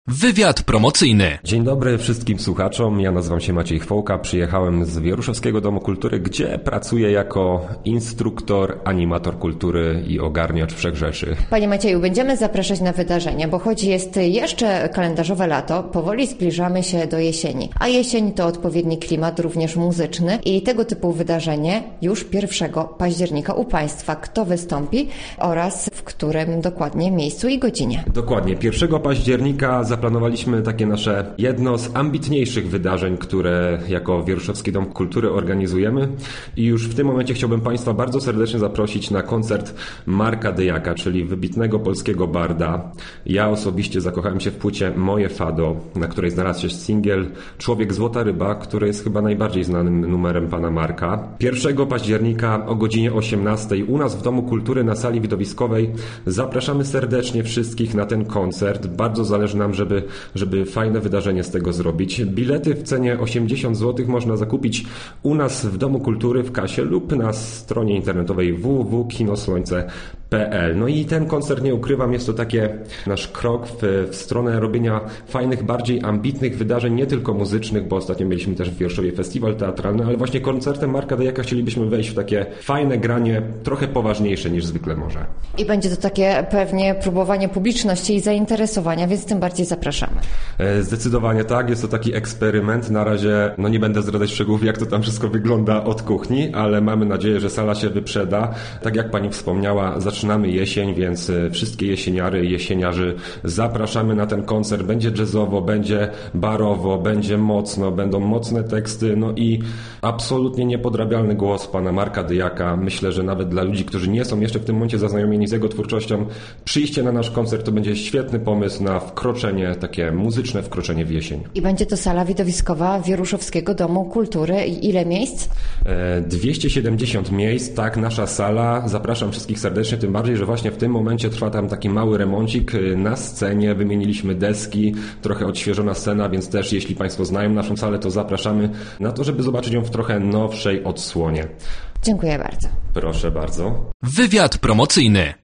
Wywiad promocyjny. Dzień dobry wszystkim słuchaczom, ja nazywam się Maciej Chwołka, przyjechałem z Wieruszowskiego Domu Kultury, gdzie pracuję jako instruktor, animator kultury i ogarniacz wszechrzeczy. Panie Macieju, będziemy zapraszać na wydarzenia, bo choć jest jeszcze kalendarzowe lato, powoli zbliżamy się do jesieni. A jesień to odpowiedni klimat, również muzyczny i tego typu wydarzenie już 1 października u Państwa. Kto wystąpi oraz w którym dokładnie miejscu i godzinie? Dokładnie, 1 października zaplanowaliśmy takie nasze jedno z ambitniejszych wydarzeń, które jako Wieruszowski Dom Kultury organizujemy i już w tym momencie chciałbym Państwa bardzo serdecznie zaprosić na koncert Marka Dyjaka, czyli wybitnego polskiego barda. Ja osobiście zakochałem się w płycie Moje Fado, na której znalazł się singiel Człowiek Złota Ryba, który jest chyba najbardziej znanym numerem pana Marka. 1 października o godzinie 18 u nas w Domu Kultury na sali widowiskowej zapraszamy serdecznie wszystkich na ten koncert. Bardzo zależy nam, żeby fajne wydarzenie z tego zrobić. Bilety w cenie 80 zł można zakupić u nas w Domu Kultury w kasie lub na stronie internetowej www.kinosłońce.pl. No i ten koncert, nie ukrywam, jest to takie nasz krok w stronę robienia fajnych, bardziej ambitnych wydarzeń, nie tylko muzycznych, bo ostatnio mieliśmy też w Wierszowie festiwal teatralny, ale właśnie koncertem Marka Dyjaka chcielibyśmy wejść w takie fajne granie, trochę poważniejsze niż zwykle może. I będzie to takie pewnie próbowanie publiczności i zainteresowania, więc tym bardziej zapraszamy. Zdecydowanie tak, jest to taki eksperyment. Na razie nie będę zdradzać szczegółów, jak to tam wszystko wygląda od kuchni, ale mamy nadzieję, że sala się wyprzeda. Tak jak pani wspomniała, zaczynamy jesień, więc wszystkie jesieniary i jesieniarzy zapraszamy na ten koncert. Będzie jazzowo, będzie barowo, będzie mocno, będą mocne teksty, no i absolutnie niepodrabialny głos pana Marka Dyjaka. Myślę, że nawet dla ludzi, którzy nie są jeszcze w tym momencie zaznajomieni z jego twórczością, przyjście na nasz koncert to będzie świetny pomysł na wkroczenie, takie muzyczne wkroczenie w jesień. I będzie to sala widowiskowa Wieruszowskiego Domu Kultury. I ile miejsc? 270 miejsc, tak, nasza sala. Zapraszam wszystkich serdecznie, tym bardziej, że właśnie w tym momencie trwa tam taki mały remoncik na scenie. Wymieniliśmy deski, trochę odświeżona scena, więc też jeśli Państwo znają naszą salę, to zapraszamy na to, żeby zobaczyć ją w trochę nowszej odsłonie. Dziękuję bardzo. Proszę bardzo. Wywiad promocyjny.